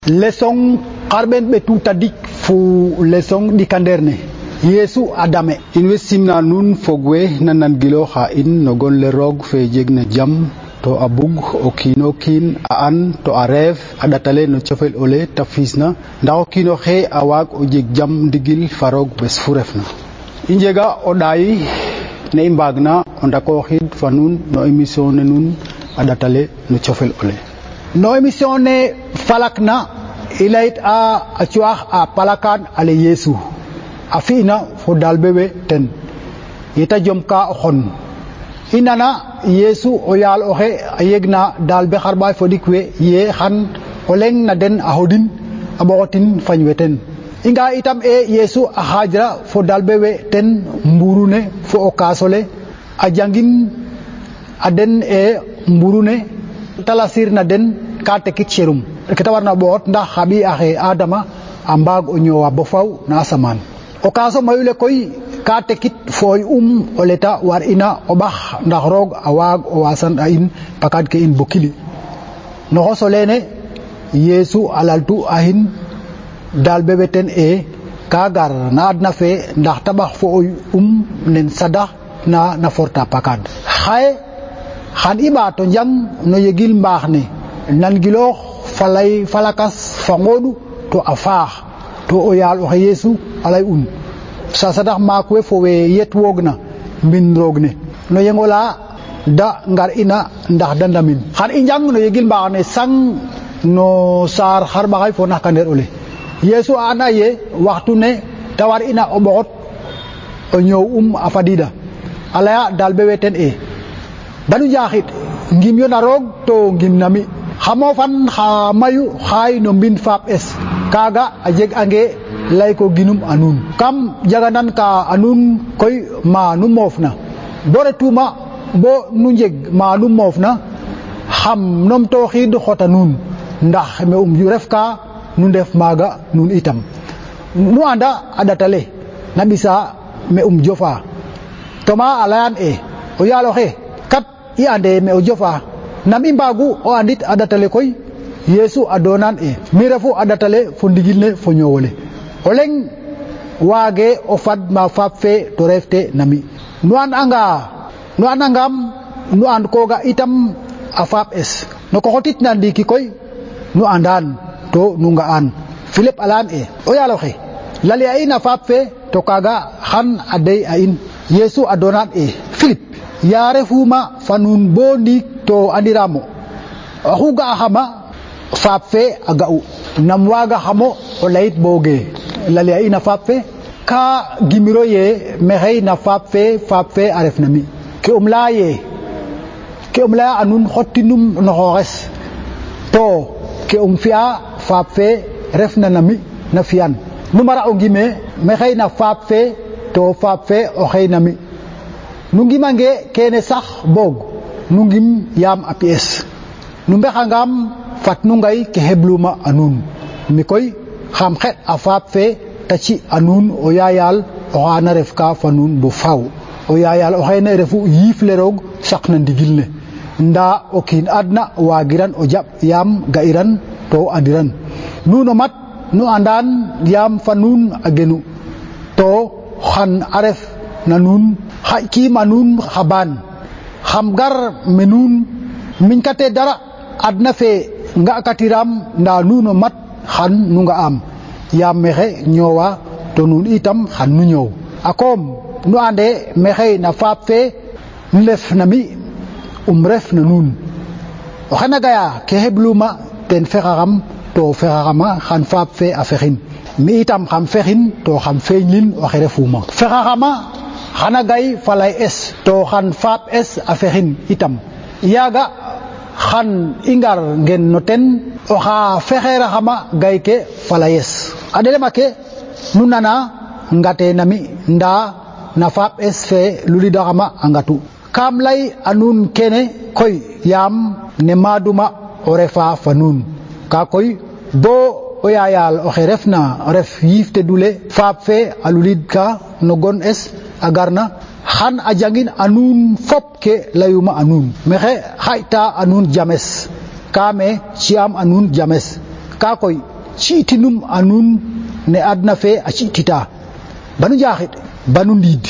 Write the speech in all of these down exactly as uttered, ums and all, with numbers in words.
Lesson karben betu tadik fu lesson di kanderne Yesu adame inwe simna nun fogwe nanan gilo ha in nogon le rog fe jegne jam to abug okino kin a an to a rev adatale no chofel ole tafisna nda okino xe awag o jeg jam digil farog bes furefna injega odai ne imbagna ondako xid fanun no emission ne nun adatale no chofel ole no emission ne falakna ilayt a achuah a palakan ale Yesu afina fo dalbewe ten ita jomka xon inana Yesu o yal oxe ayegna dalbe xarbay fodikwe ye xan oleng na den a hodin abotin fañweten inga itam e Yesu a hajra fo dalbewe ten mburune fo okasole a jangin aden e mburune talasir na den ka tekit serum kita warna bot ndax xabi axe adama ambag o ñowa bo faw na asaman o kaso mayule koy ka tekit foy um o leta war ina o bax ndax rog a waag o wasan a in pakad ke in bokili no xosolene Yesu alaltu ahin dal bebeten e kagar na adna fe ndax tabax fo um nen sada na na forta pakad xaye xan iba to jang no yegil mbax ne nan gilox falay falakas fangodu to afaax to o yal o Yesu alay un sa sadax makwe fo we yet wogna min rogne no yengola da ngar ina ndax dandamin xan i njang no yegil mbax ne sang no sar xar baxay fo nax kander ole Yesu ana ye waxtu ne tawar ina o boxot o ñow um a fadida alaya dal be weten e banu jaxit ngim yo na rog to ngim nami xamo fan xa mayu xay no mbin fap es kaga a jeg ange lay ko ginum anun kam jaganan ka anun koy ma nu mofna bore tuma bo nu jeg ma nu mofna xam nom to xid xota nun ndax me um ju ref ka nu ndef maga nun itam nu anda adatale na bisa me um jofa toma alayan e o yalo xe kat i ande me o jofa nam i mbagu o andit adatale koy Yesu adonan e mi refu adatale fo ndigil ne fo ñowole o leng wage o fad ma fap fe to refte nami nu an anga nu anangam nu and koga itam a fap es no ko xotit na ndiki koy nu andan to nu nga an Philip alan e o yalo xe lali a in a fap fe to kaga xan adey a in Yesu adonan e Philip ya refuma fanun bo ndik to andiramo xuga xama fap fe a ga'u nam waga xamo o layit boge lali a ina fap fe ka gimiro ye mexey na fap fe fap fe a ref nami ke um laya ye ke um laya anun xotinum no xoxes to ke um fi'a fap fe ref na nami na fiyan nu mara o ngime mexey na fap fe to fap fe o xey nami nu ngimange kene sax boog nu ngim yam a pi'es nu mbexangam fat nu ngay ke hebluma anun mi koy xam xet a fap fe taci anun o yayal o xana ref ka fanun bo faw o yayal o xene refu yif le rog saqna ndigil ne nda o kin adna wagiran o jab yam ga'iran to andiran nuno mat nu andan yam fanun a genu to xan a ref na nun xaj kima nun xaban xam gar menun miñ kate dara adna fe nga katiram nda nuno mat xan nu nga am yam mexe ñowa to nun itam xan nu ñow akom nu ande mexe na fap fe lef nami um ref na nun o xena gaya ke hebluma ten fexaxam to fexaxama xan fap fe a fexin mi itam xam fexin to xam feñlin o xe refuma fexaxama xana gay falay es to xan fap es a fexin itam yaga xan ingar ngen no ten oxa fexera xama gay ke falayes adelema ke nu nana ngate nami nda na fap es fe lulida xama angatu kam lay anun kene koy yam ne maduma o refa fanun ka koy bo o yayal oxe refna ref yifte dule fap fe a lulid ka no gon es agarna xan a jangin anun fop ke layuma anun mexe xayta anun james kame ciam anun james ka koy ciitinum anun ne adna fe a ciitita banu jaxit banu ndiid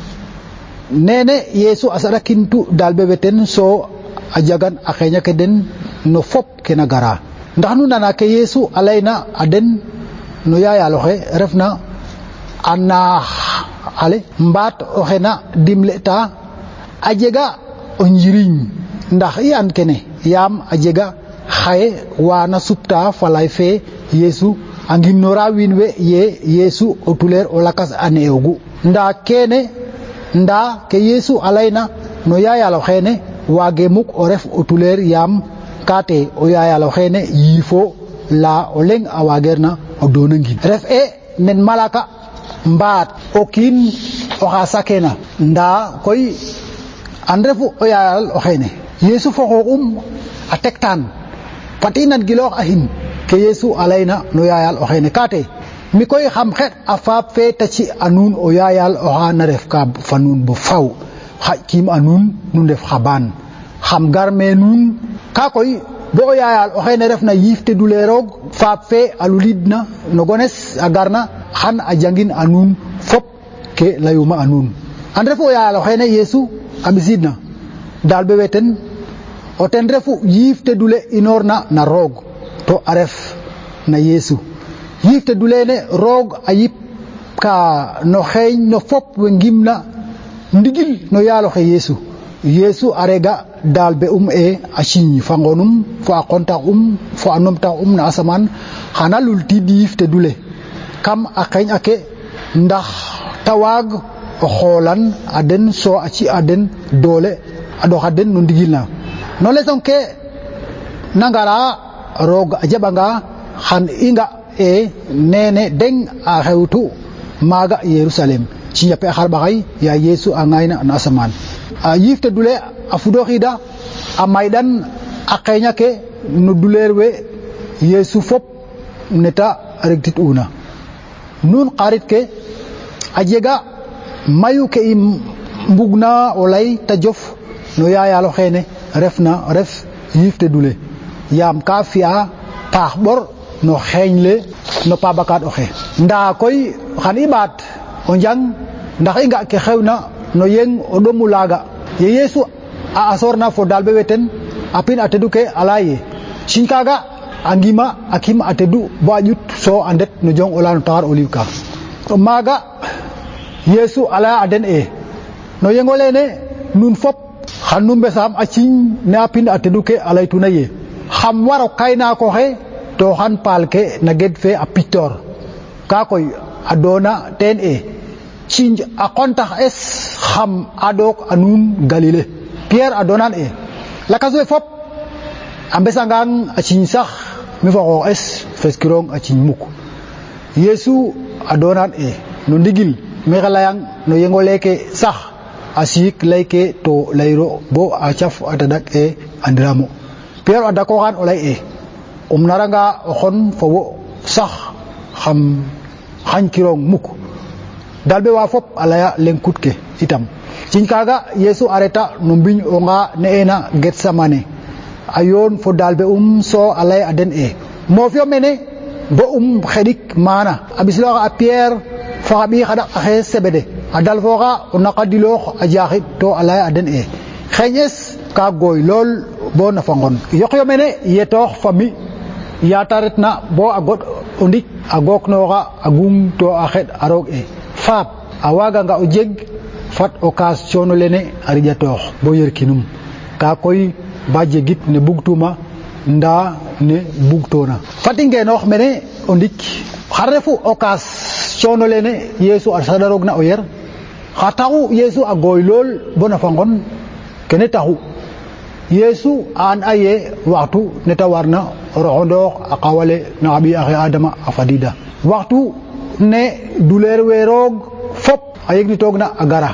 nene Yesu asara kintu dalbe weten so a jagan a xeña ke den no fop ke na gara ndax nu nana ke Yesu alayna a den no yaayaloxe refna a naax ale mbaat oxe na dimle ta a jega o njiriñ ndax i an kene yaam a jega xaye wana supta falay fe Yesu a ngimnora wiin we ye Yesu o tuleer o lakas a ne'ogu nda kene nda ke Yesu alayna no yaayalo xene waage muk o ref o tuleer yaam kate o yaayalo xene yifo la o leng a wageerna o doona ngin ref e nen malaka mbaat o kiin oxa sakena nda koy an refu o yaayal o xene Yesu fo xooxum a tektaan fati nan giloox a xin ke Yesu alayna no yaayal o xene kate mi koy xam xet a faap fe ta ci anun o yaayal oxa na ref ka fa nuun bo faw xaj kiim anun nu ndef xabaan xam garme nuun ka koy bo o yaayal o xene ref na yiif te dule roog faap fe a lulidna no gones a garna xan a jangin anun fop ke layuma anun an refu o yaayal o xene Yesu a ɓisidna dal be weten o ten refu yiif te dule inorna na roog to a ref na Yesu yiif te dulene roog a yip ka no xeeñ no fop we ngimna ndigil no yaaloxe Yesu Yesu a rega dal be um e a ciiñ fa ngonum fo a qontax um fo a nomtax um na asaman xana lultiid yiif te dule kam a xeeñ ake ndax ta waag o xoolan a den so a ci a den doole a doxa den no ndigil na no leçon ke nangara roog a jaɓanga xan i nga e nene deng a xewtu maaga Yerusalem ci ñape a xarɓaxay ya Yesu a ŋayna na asaman a yiif te dule a fudoxida a mayɗan a qeeña ke no duleer we Yesu fop neta regtit una nuun xarit ke a jega mayu ke i mbugna o lay ta jof no yaayalo xene refna ref yiif te dule yaam ka fi'a paax ɓor no xeeñ le no pabakaat oxe nda koy xan i ɓaat o njang ndax i nga ke xewna no yeng o ɗomu laaga ye Yesu a asorna fo dalbe weten a pin a tedu ke a laya ye ciñ kaaga a ngima a kim a tedu bo a ƴut so a ndet no jong ola no taxar oliw ka maaga Yesu a laya a den e no yengo lene nun fop xan nu mbesam a ciñ ne a pin a tedu ke a laytuna ye xam waro kaynaako xe to xan paal ke na ged fe a pictor ka koy a doona ten e ciñ a qontax es xam adook a nuun Galile Pierre a doonan e lakas we fop a mbesangaan a ciñ sax mi fo xoox es feskirong a ciñ muk Yesu a doonan e no ndigil maxey layang no yengo leke sax a siik layke to layro bo a caf a tadak e andiramo Pierre a dakoxan o lay e um naranga o xon fo wo sax xam xañkirong muk dalbe wa fop a laya leŋkut ke itam ciñ kaaga Yesu a reta no mbiñ onga ne'ena Getsamane a yoon fo dalbe um so a lay a den e moofyo mene bo um xeɗik maana a ɓislooxa a Pierre fo xa ɓii xaɗak axe sebede a dalfooxa o naqadiloox a jaaxid to a laya a den e xeñes ka gooy lool bo na fa ngon yoqyo mene yetoox fami yaata retna bo a god o ndik a gooknooxa a gung to a xeɗ a roog e faap a waaganga o jeg fat o kaas coono lene a riƴatoox bo yerkinum ka koy ba jegit ne bugtuma nda ne bugtoona fat i ngeenoox mene o ndik xar refu o kaas coono lene Yesu a saɗaroogna o yer xa taxu Yesu a gooy lool bo na fa ngon kene taxu Yesu a an a ye waxtu neta warna o roxondoox a qawale na xa ɓiy axe Adama a fadida waxtu ne duleer we roog fop a yegnitoogna a gara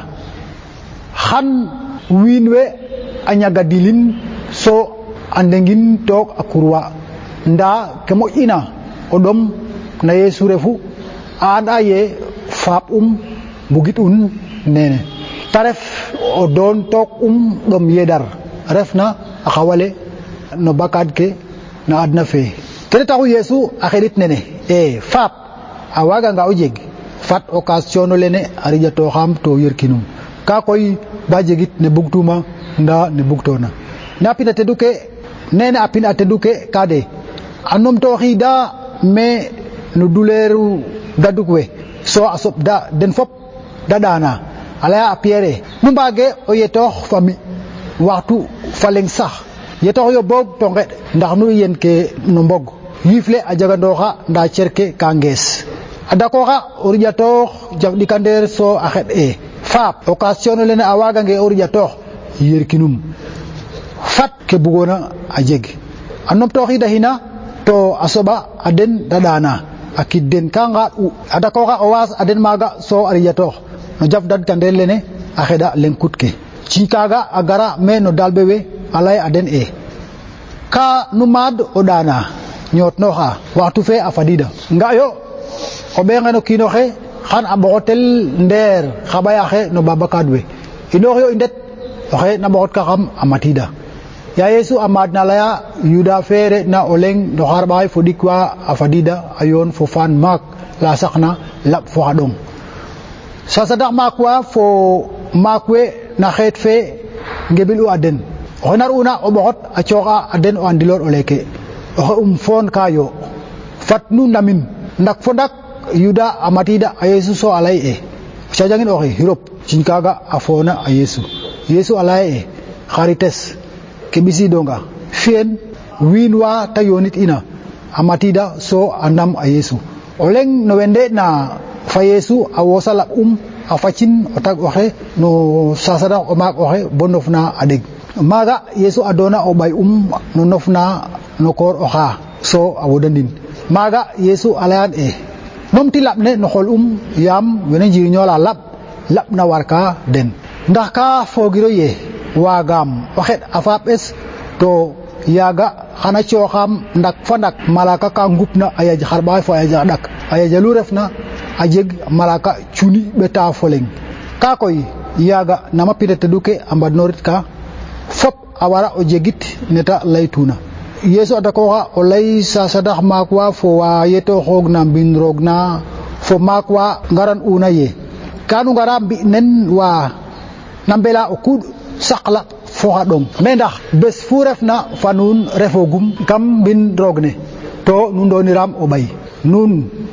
xan wiin we a ñagadilin so a ndengin toog a kurwa nda ke moƴ'ina o ɗom na Yesu refu a an a ye faap um mbugit un nene ta ref o doon toog um ɗom yedar refna a xawale no bakaad ke na adna fe kene taxu Yesu a xedit nene e faap a waga nga o jeg fat occasion lene a riƴatoxam to yerkinum ka koy ba jegit ne bugtuma nda ne bugtona na pina tedu ke nene a pina tedu ke kade a numtoxida me no duleeru daduk we so a soɓ da den fop da ɗana a leya a pierre nu mbage o yetoox fami waxtu faleng sax yetoox yo boog to ngeɗ ndax nu yen ke no mbog yiifle a jagandooxa nda cerke ka ngees a dakooxa o riƴatoox jaf ɗikandeer so a xeɗ e faap occasion lene a wagange o riƴatoox yerkinum fat ke bugoona a jeg a numtooxida xina to a soɓa a den da ɗana a kid den ka ngaɗ u a dakooxa o waas a den maaga so a riƴatoox no jaf dadkandeer lene a xeɗa leŋkut ke ci kaaga a gara me no dalɓe we a lay a den e ka nu maad o ɗana ñootnooxa waxtu fe a fadida nga yo o ɓeenge no kiino xe xan a ɓoxotel ndeer xa ɓaya xe no babakaad we inoox yo i ndet oxe na ɓoxot ka xam a matida ya Yesu a maad na laya Yuda fe re'na o leŋ no xarɓaxay fo ɗik wa a fadida a yoon fo faan maak la saxna laɓ fo xa ɗong sasadax maak wa fo maak we na xeet fe ngeɓil'u a den oxe nar'una o ɓoxot a cooxa a den o andiloor o leke oxe um foon ka yo fat nu ndamin ndak fo ndak Yuda a matida a Yesu so a lay e o cajangin oxe xirop ciñ kaaga a foona a Yesu Yesu a laya e xarites ke ɓisidonga fiyen wiin wa ta yoonit ina a matida so a ndam a Yesu o leŋ no we nde'na fa Yesu a woosa laɓ um a facin o tag oxe no sasadax o maak oxe bo nofna a ɗeg maaga Yesu a doona o ɓay um no nofna no koor oxa so a wodanin maaga Yesu a leyan e numti laɓ ne no xol um yaam wene njiriñola laɓ laɓ na warka den ndax ka foogiro ye waagaam o xeɗ a faap'es to yaaga xana cooxaam ndak fa ndak malaka ka ngupna a yaj xarɓaxay fo a yaj xa ɗak a yajalu refna a jeg malaka cuni ɓeta fo leŋ ka koy yaaga nama pina tedu ke a mbadnorit ka fop a wara o jegit neta laytuna Yesu a dakooxa o lay sasadax maak wa fo wa yetooxoog na mbin roog na fo maak wa ngaran una ye kanu ngara mbi nen wa na mbela o kuuɗ saqla fo xa ɗong mais ndax bes fu refna fa nuun refoogum kam mbin roog ne to nu ndooniram o ɓay nuun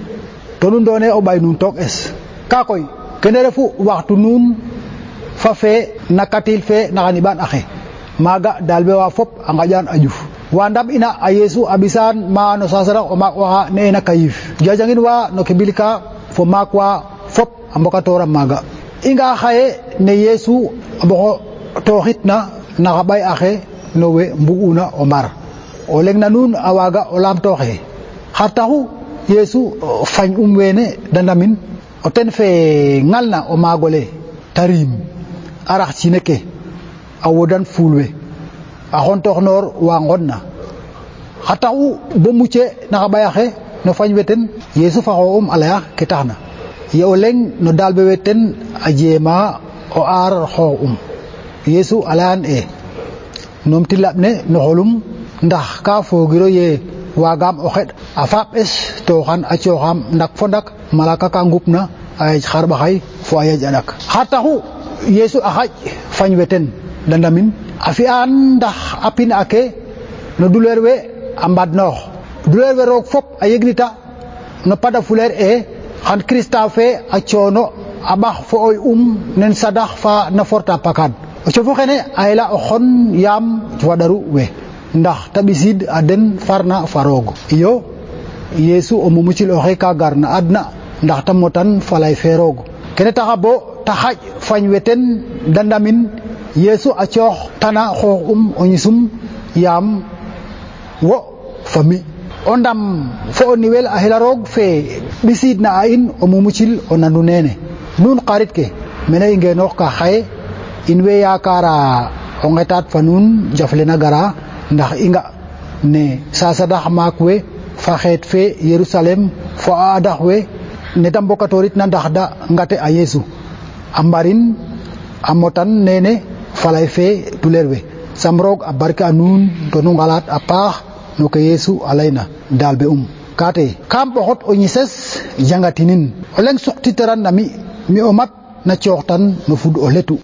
to nu ndoone o ɓay nuun took es ka koy kene refu waxtu nuun fa fe na katil fe na xa niɓaan axe maaga dalɓe wa fop a ngaƴaan a ƴuf wa ndam ina a Yesu a ɓisaan ma no sasarax o maak oxa ne'ena kayif jajangin wa no ke mbilka fo maak wa fop a mbokatoora maaga i nga xaye ne Yesu a ɓoxo tooxitna na xa ɓay axe no we mbug'una o mbar o leŋ na nuun a waaga o laamtooxe xar taxu Yesu fañ um weene da ndamin o ten fe ŋalna o maag ole ta riim a rax cine ke a wodan fuul we a xontooxnoor wa nqodna xa taxu bo mucce na xa ɓay axe no fañ we ten Yesu fa xooxum a laya ke taxna ye o leŋ no dalɓe we ten a jeema o aar xoox um Yesu a layan e numti laɓ ne no xolum ndax ka foogiro ye waagaam o xeɗ a faap'es to xan a cooxaam ndak fo ndak malaka ka ngupna a yaj xarɓaxay fo a yaj a ɗak xa taxu Yesu a xaƴ fañ we ten da ndamin a fi'an ndax a pin ake no duleer we a mbadnoox duleer we roog fop a yegnita no pada fuleer e xan Krista fe a coono a ɓax fo oy um nen sadax fa na forta pakad o cofu xene a hela o xon yaam waɗaru we ndax ta ɓisid a den farna fa roog iyo Yesu o mumucil oxe ka gar na adna ndax ta motan falay fe roog kene taxa bo ta xaƴ fañ we ten da ndamin Yesu a coox tana xoox um o ñisum yaam wo fa mi o ndam fo o niwel a hela roog fe ɓisiidna a in o mumucil o nandu nene nuun xarit ke mene i ngeenoox ka xaye in way yaakaara o ngetaat fa nuun jaf le na gara ndax i nga ne sasadax maak we fa xeet fe Yerusalem fo a adax we ne da mbokatorit na ndax da ngate a Yesu a mbarin a motan nene falay fe duleer we sam roog a barke a nuun to nu ngalaat a paax no ke Yesu alayna dalbe um kate kam boxot o ñises jangatinin o leng soxtitaran na mi mi o mat na cooxtan no fud o letu